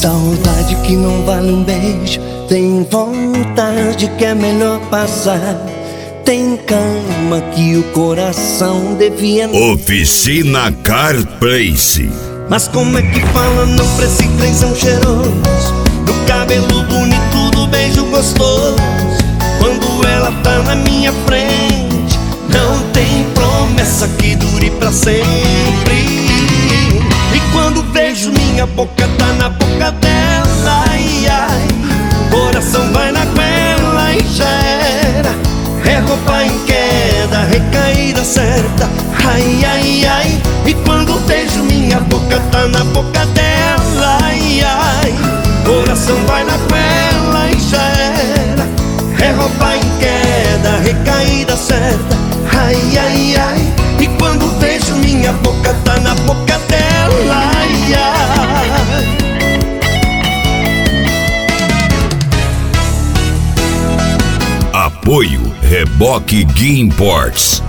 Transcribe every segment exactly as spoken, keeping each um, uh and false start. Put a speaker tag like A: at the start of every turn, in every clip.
A: Saudade que não vale um beijo, tem vontade que é melhor passar. Tem cama que o coração devia...
B: Oficina Car Place.
A: Mas como é que fala não pra esse trenzão cheiroso, do cabelo bonito, do beijo gostoso? Quando ela tá na minha frente, não tem promessa que dure pra sempre. E quando vejo minha boca tá na boca dela, ai ai, coração vai na goela e já era. É roupa em queda, recaída certa, ai ai ai. E quando vejo minha boca tá na boca dela, ai ai, coração vai na goela e já era. É roupa em queda, recaída certa, ai ai ai. E quando vejo minha boca tá na boca dela, ai ai.
B: Apoio Reboque Gui Imports.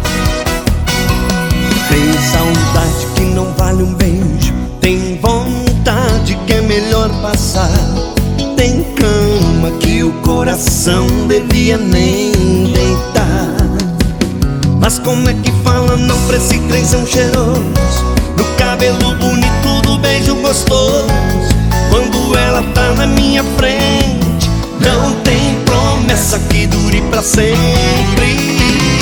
A: Tem saudade que não vale um beijo, tem vontade que é melhor passar. Tem cama que o coração devia nem deitar. Mas como é que fala não pra esse trenzão cheiroso, do cabelo bonito, do beijo gostoso? Quando ela tá na minha frente, não tem promessa que dure pra sempre.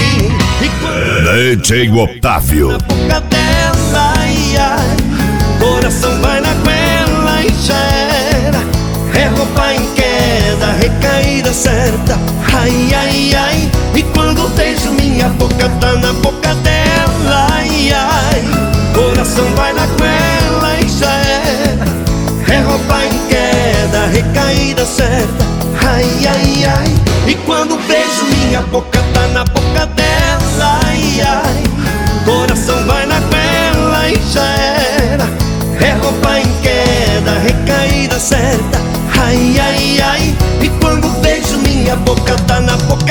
B: D J Otávio.
A: Na boca dela, ai ai, coração vai na goela e já era. É roupa em queda, recaída certa, ai ai ai. E quando vejo minha boca tá na boca dela, ai ai, coração vai na goela e já era. É roupa em queda, recaída certa, ai ai ai. E quando vejo minha boca tá na boca dela, ai ai, coração vai na goela e já era. É roupa em queda, recaída certa, ai ai ai. E quando vejo minha boca tá na boca